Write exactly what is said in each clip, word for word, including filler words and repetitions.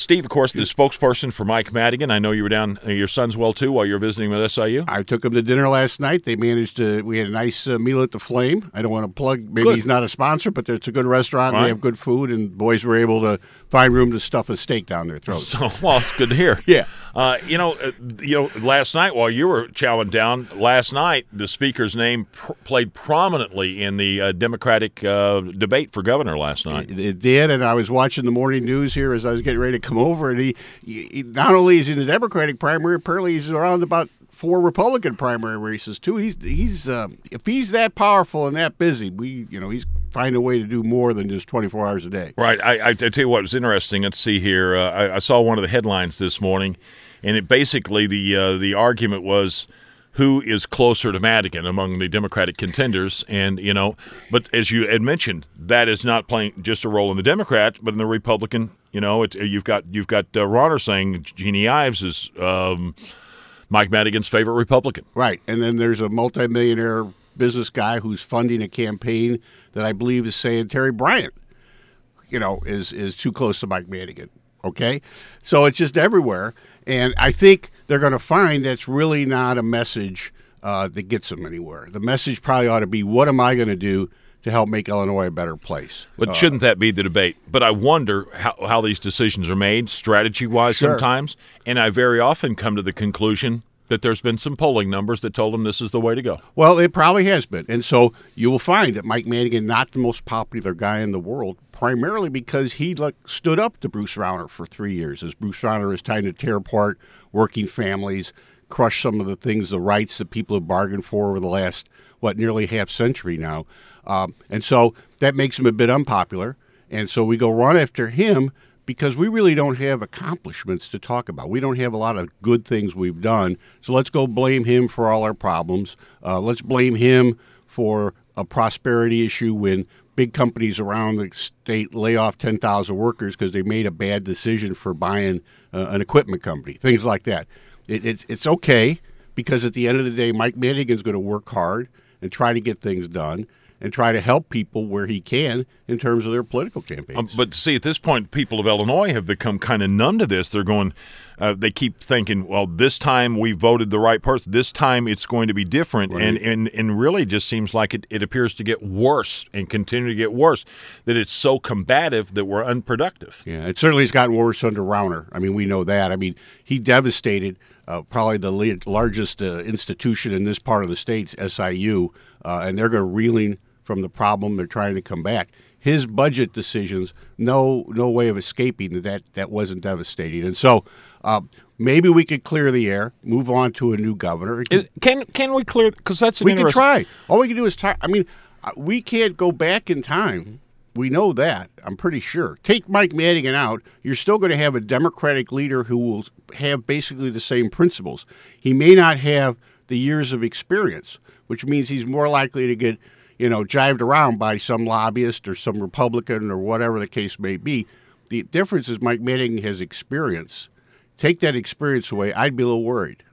Steve, of course, the spokesperson for Mike Madigan. I know you were down, uh, your son's well, too, while you were visiting with S I U. I took him to dinner last night. They managed to, we had a nice uh, meal at the Flame. I don't want to plug, maybe Good. he's not a sponsor, but it's a good restaurant. Right. They have good food, and boys were able to find room to stuff a steak down their throats. So, well, it's good to hear. Yeah. Uh, you know, uh, you know, last night while you were chowing down, last night the speaker's name pr- played prominently in the uh, Democratic uh, debate for governor last night. It, it did, and I was watching the morning news here as I was getting ready to come over, and he, he not only is he in the Democratic primary, apparently he's around about four Republican primary races too. He's he's um, if he's that powerful and that busy, we you know he's find a way to do more than just twenty-four hours a day. Right. I, I, I tell you what was interesting. Let's see here. Uh, I, I saw one of the headlines this morning, and it basically the uh, the argument was who is closer to Madigan among the Democratic contenders, and you know, but as you had mentioned, that is not playing just a role in the Democrat, but in the Republican. You know, it, you've got you've got uh, Ronner saying Jeannie Ives is um, Mike Madigan's favorite Republican. Right, and then there's a multimillionaire business guy who's funding a campaign that I believe is saying Terry Bryant, you know, is is too close to Mike Madigan. Okay, so it's just everywhere, and I think they're going to find that's really not a message uh, that gets them anywhere. The message probably ought to be, what am I going to do to help make Illinois a better place? But uh, shouldn't that be the debate? But I wonder how, how these decisions are made strategy-wise Sure. sometimes, and I very often come to the conclusion that there's been some polling numbers that told them this is the way to go. Well, it probably has been. And so you will find that Mike Madigan, not the most popular guy in the world, primarily because he like stood up to Bruce Rauner for three years, as Bruce Rauner is trying to tear apart working families, crush some of the things, the rights that people have bargained for over the last, what, nearly half century now. Um, and so that makes him a bit unpopular. And so we go run after him because we really don't have accomplishments to talk about. We don't have a lot of good things we've done. So let's go blame him for all our problems. Uh, let's blame him for a prosperity issue when big companies around the state lay off ten thousand workers because they made a bad decision for buying uh, an equipment company, things like that. It, it's, it's okay because at the end of the day, Mike Madigan's going to work hard and try to get things done and try to help people where he can in terms of their political campaigns. Um, but see, at this point, people of Illinois have become kind of numb to this. They're going, uh, they keep thinking, well, this time we voted the right person. This time it's going to be different. Right. And, and and really just seems like it, it appears to get worse and continue to get worse, that it's so combative that we're unproductive. Yeah, it certainly has gotten worse under Rauner. I mean, we know that. I mean, he devastated uh, probably the le- largest uh, institution in this part of the state, S I U, uh, and they're going to reeling from the problem. They're trying to come back. His budget decisions, no no way of escaping that that wasn't devastating. And so uh, maybe we could clear the air, move on to a new governor. Is- Can can we clear, because that's an we can interesting- try. All we can do is try. I mean, uh, we can't go back in time. We know that. I'm pretty sure. Take Mike Madigan out, you're still going to have a Democratic leader who will have basically the same principles. He may not have the years of experience, which means he's more likely to get, you know, jived around by some lobbyist or some Republican or whatever the case may be. The difference is Mike Madigan has experience. Take that experience away, I'd be a little worried.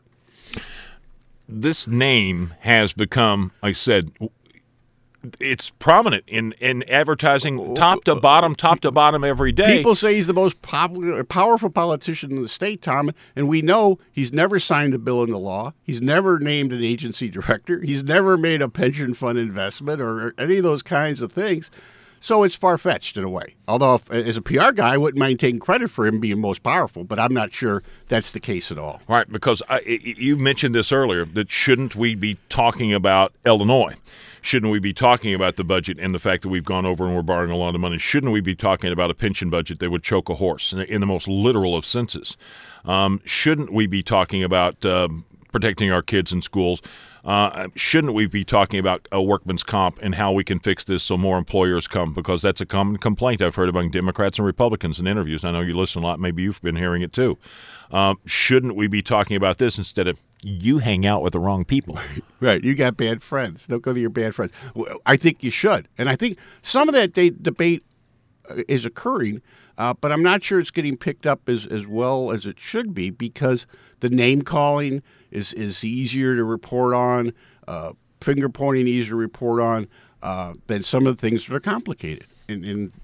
This name has become, I said, it's prominent in, in advertising, top to bottom, top to bottom every day. People say he's the most popular, powerful politician in the state, Tom, and we know he's never signed a bill into law. He's never named an agency director. He's never made a pension fund investment or any of those kinds of things. So it's far-fetched in a way. Although, if, as a P R guy, I wouldn't mind taking credit for him being most powerful, but I'm not sure that's the case at all. Right, because I, you mentioned this earlier, that shouldn't we be talking about Illinois? Shouldn't we be talking about the budget and the fact that we've gone over and we're borrowing a lot of money? Shouldn't we be talking about a pension budget that would choke a horse in, in the most literal of senses? Um, shouldn't we be talking about uh, protecting our kids in schools? Uh, shouldn't we be talking about a workman's comp and how we can fix this so more employers come? Because that's a common complaint I've heard among Democrats and Republicans in interviews. I know you listen a lot. Maybe you've been hearing it too. Um, shouldn't we be talking about this instead of you hang out with the wrong people? Right. You got bad friends. Don't go to your bad friends. I think you should. And I think some of that de- debate is occurring, uh, but I'm not sure it's getting picked up as, as well as it should be because the name calling is, is easier to report on, uh, finger pointing easier to report on uh, than some of the things that are complicated. And, and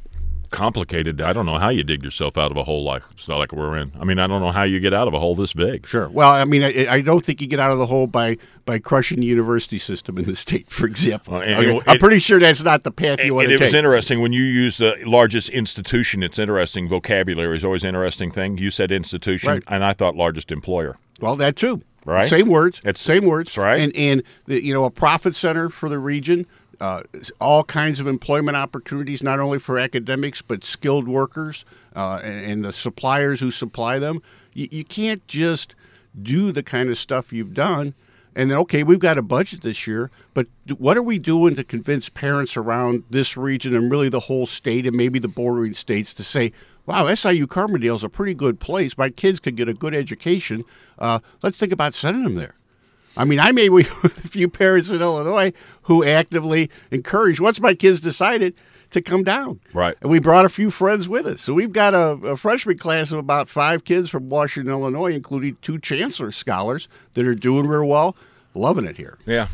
complicated. I don't know how you dig yourself out of a hole like it's not like we're in. I mean, I don't know how you get out of a hole this big. Sure. Well, I mean, I, I don't think you get out of the hole by, by crushing the university system in the state, for example. Well, and, okay. it, I'm pretty sure that's not the path you want to take. It was take. interesting when you use the largest institution. It's interesting. Vocabulary is always an interesting thing. You said institution, right. and I thought largest employer. Well, that too. Right. Same words. It's, same words. That's right. And and the, you know, a profit center for the region. Uh, all kinds of employment opportunities, not only for academics, but skilled workers uh, and, and the suppliers who supply them. You, you can't just do the kind of stuff you've done and then, okay, we've got a budget this year, but what are we doing to convince parents around this region and really the whole state and maybe the bordering states to say, wow, S I U Carbondale is a pretty good place. My kids could get a good education. Uh, let's think about sending them there. I mean, I may be with a few parents in Illinois who actively encourage, once my kids decided, to come down. Right. And we brought a few friends with us. So we've got a, a freshman class of about five kids from Washington, Illinois, including two chancellor scholars that are doing real well, loving it here. Yeah.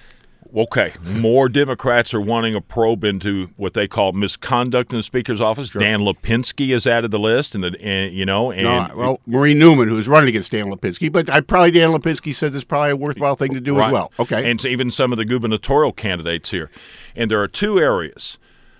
Okay, more Democrats are wanting a probe into what they call misconduct in the Speaker's office. Sure. Dan Lipinski has added the list, and the and, you know, and no, well, Maureen Newman, who's running against Dan Lipinski, but I probably Dan Lipinski said this is probably a worthwhile thing to do right. as well. Okay, and so even some of the gubernatorial candidates here, and there are two areas.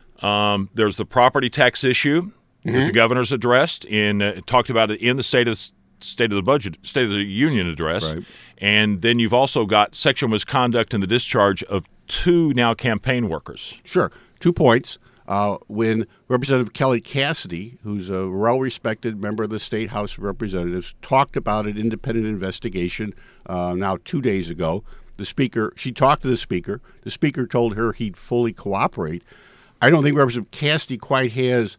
Um, there's the property tax issue mm-hmm. that the governor's addressed and uh, talked about it in the state of the State of the Budget, State of the Union address, right. And then you've also got sexual misconduct in the discharge of two now campaign workers. Sure. Two points. Uh, when Representative Kelly Cassidy, who's a well-respected member of the State House of Representatives, talked about an independent investigation uh, now two days ago, the Speaker, she talked to the Speaker. The Speaker told her he'd fully cooperate. I don't think Representative Cassidy quite has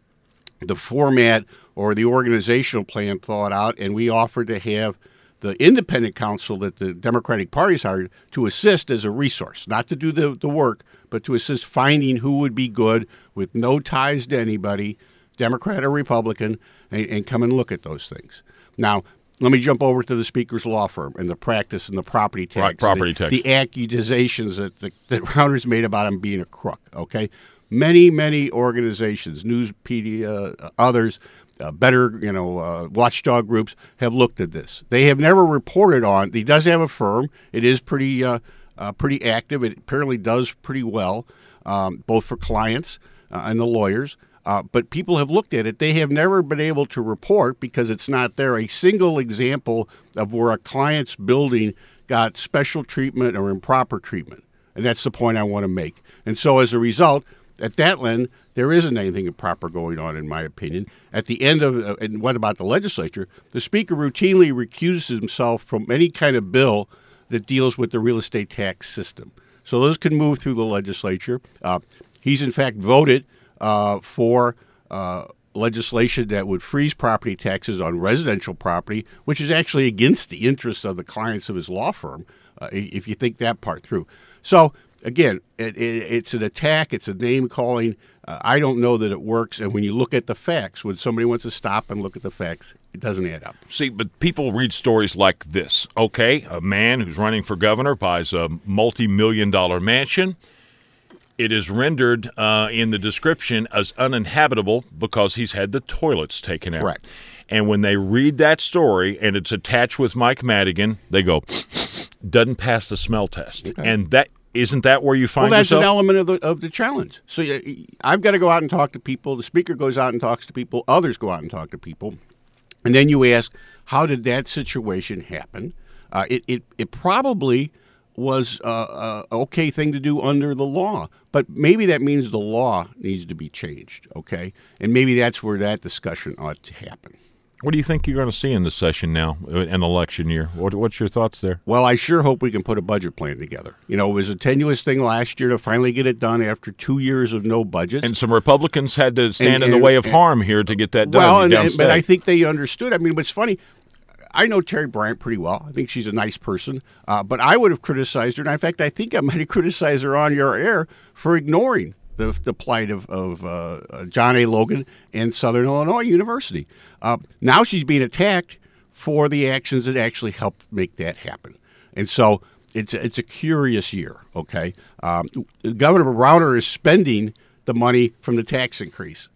the format or the organizational plan thought out, and we offered to have the independent counsel that the Democratic Party's hired to assist as a resource, not to do the, the work, but to assist finding who would be good with no ties to anybody, Democrat or Republican, and, and come and look at those things. Now, let me jump over to the Speaker's law firm and the practice and the property tax. Right, property the, tax. The accusations that, the, that Rounder's made about him being a crook, okay? Many, many organizations, Newspedia, uh, others, Uh, better, you know, uh, watchdog groups have looked at this. They have never reported on. He does have a firm. It is pretty, uh, uh, pretty active. It apparently does pretty well, um, both for clients uh, and the lawyers. Uh, but people have looked at it. They have never been able to report because it's not there. A single example of where a client's building got special treatment or improper treatment, and that's the point I want to make. And so, as a result, at that end, there isn't anything improper going on, in my opinion. At the end of, uh, and what about the legislature? The Speaker routinely recuses himself from any kind of bill that deals with the real estate tax system. So those can move through the legislature. Uh, he's, in fact, voted uh, for uh, legislation that would freeze property taxes on residential property, which is actually against the interests of the clients of his law firm, uh, if you think that part through. So, again, it, it, it's an attack. It's a name-calling. Uh, I don't know that it works. And when you look at the facts, when somebody wants to stop and look at the facts, it doesn't add up. See, but people read stories like this. Okay, a man who's running for governor buys a multi-million dollar mansion. It is rendered uh, in the description as uninhabitable because he's had the toilets taken out. Correct. And when they read that story and it's attached with Mike Madigan, they go, doesn't pass the smell test. Okay. And that isn't that where you find yourself? Well, that's yourself? an element of the of the challenge. So uh, I've got to go out and talk to people. The Speaker goes out and talks to people. Others go out and talk to people. And then you ask, how did that situation happen? Uh, it, it, it probably was uh, a okay thing to do under the law. But maybe that means the law needs to be changed, okay? And maybe that's where that discussion ought to happen. What do you think you're going to see in this session now, an election year? What, what's your thoughts there? Well, I sure hope we can put a budget plan together. You know, it was a tenuous thing last year to finally get it done after two years of no budget. And some Republicans had to stand and, in and, the way of and, harm here to get that done. Well, and, and, but I think they understood. I mean, what's funny, I know Terry Bryant pretty well. I think she's a nice person. Uh, but I would have criticized her. And in fact, I think I might have criticized her on your air for ignoring the the plight of, of uh, John A. Logan and Southern Illinois University. Uh, now she's being attacked for the actions that actually helped make that happen. And so it's, it's a curious year, okay? Um, Governor Rauner is spending the money from the tax increase.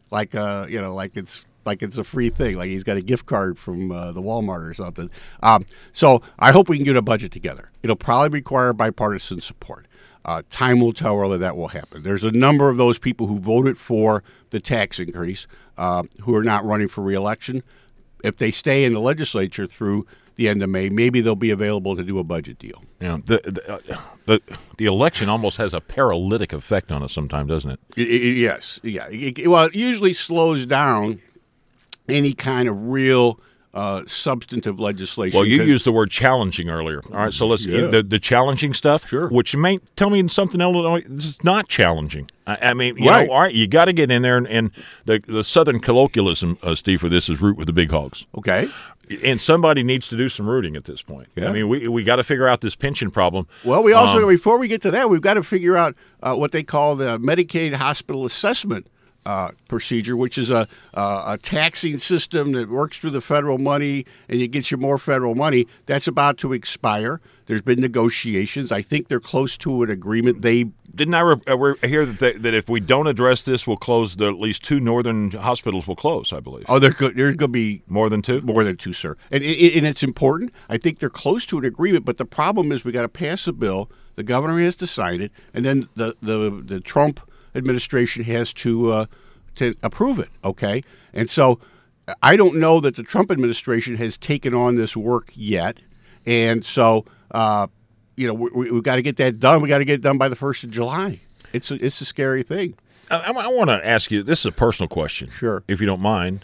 like uh, you know, like it's like it's a free thing, like he's got a gift card from uh, the Walmart or something. Um, so I hope we can get a budget together. It'll probably require bipartisan support. Uh, time will tell whether that will happen. There's a number of those people who voted for the tax increase uh, who are not running for re-election. If they stay in the legislature through the end of May, maybe they'll be available to do a budget deal. You know, the the, uh, the the election almost has a paralytic effect on us sometimes, doesn't it? It, it, yes, yeah. It, well, it usually slows down any kind of real uh, substantive legislation. Well, you used the word challenging earlier. All right, so let's Yeah. the the challenging stuff. Sure. Which may tell me something else. This is not challenging. I, I mean, you Right. know, all right, you got to get in there, and, and the the Southern colloquialism, uh, Steve, for this is root with the big hogs. Okay. And somebody needs to do some rooting at this point. Yeah. I mean, we we got to figure out this pension problem. Well, we also, Um, before we get to that, we've got to figure out uh, what they call the Medicaid hospital assessment uh, procedure, which is a, a a taxing system that works through the federal money and it gets you more federal money. That's about to expire. There's been negotiations. I think they're close to an agreement. They Didn't I re- uh, re- hear that they, that if we don't address this, we'll close the at least two northern hospitals will close, I believe. oh, there's go- there's going to be More than two? more than two, sir, and and and it's important. I think they're close to an agreement, but the problem is we got to pass a bill. The governor has to sign it, and then the the the Trump administration has to uh, to approve it. Okay, and so I don't know that the Trump administration has taken on this work yet, and so uh, you know we, we, we've got to get that done. We got to get it done by the first of July. It's a, it's a scary thing. I, I, I want to ask you. This is a personal question, Sure. if you don't mind.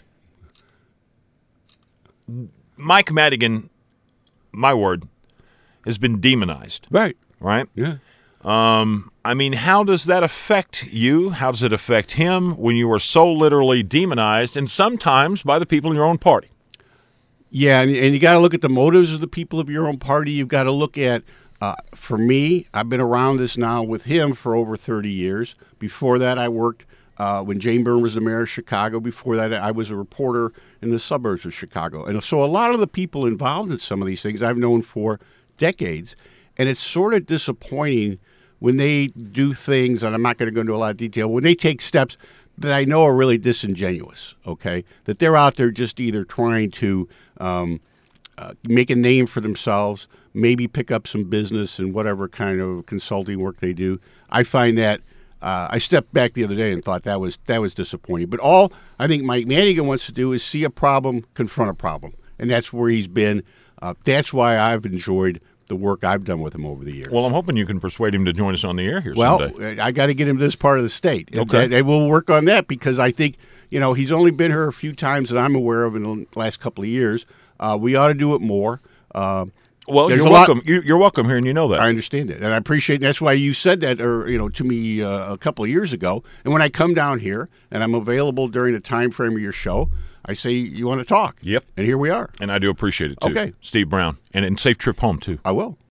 Mike Madigan, my word, has been demonized, Right. right? Yeah. Um, I mean, how does that affect you? How does it affect him when you are so literally demonized, and sometimes by the people in your own party? Yeah, and, and you got to look at the motives of the people of your own party. You've got to look at, uh, for me, I've been around this now with him for over thirty years. Before that, I worked uh, when Jane Byrne was the mayor of Chicago. Before that, I was a reporter in the suburbs of Chicago. And so a lot of the people involved in some of these things I've known for decades. And it's sort of disappointing when they do things, and I'm not going to go into a lot of detail, when they take steps that I know are really disingenuous, okay? That they're out there just either trying to um, uh, make a name for themselves, maybe pick up some business and whatever kind of consulting work they do. I find that uh, I stepped back the other day and thought that was that was disappointing. But all I think Mike Madigan wants to do is see a problem, confront a problem, and that's where he's been. Uh, that's why I've enjoyed the work I've done with him over the years. Well, I'm hoping you can persuade him to join us on the air here Well, someday. I got to get him to this part of the state. Okay. And, and we'll work on that because I think, you know, he's only been here a few times that I'm aware of in the last couple of years. Uh, we ought to do it more. Uh, Well, there's you're a lot- welcome. You, you're welcome here, and you know that. I understand it, and I appreciate. That's why you said that, or you know, to me uh, a couple of years ago. And when I come down here and I'm available during the time frame of your show, I say you want to talk. Yep. And here we are. And I do appreciate it too. Okay. Steve Brown, and, and safe trip home too. I will.